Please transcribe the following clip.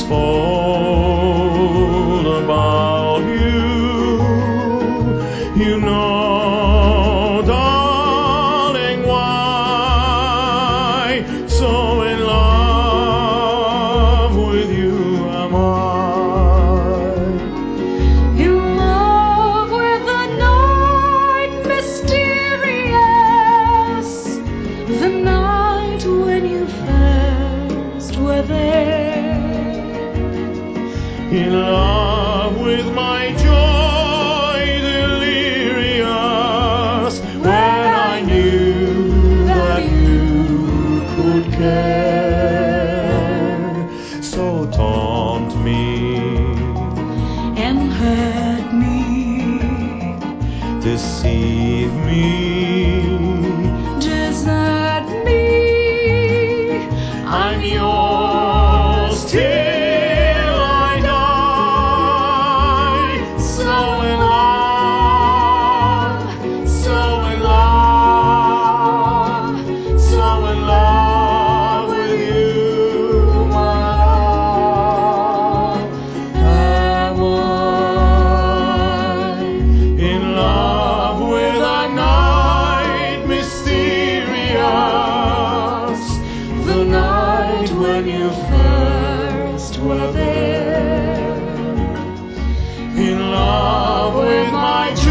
told about you. You know, darling, why so in love with you am I. In love with the night, mysterious, the night when you first were there. In love with my joy delirious, when I knew that you could care. So taunt me And hurt me, deceive me, desert me. I'm yours till I die. So in love, so in love, so in love with you, my love, am I. In love with a night mysterious, the night when you first were there. In love with my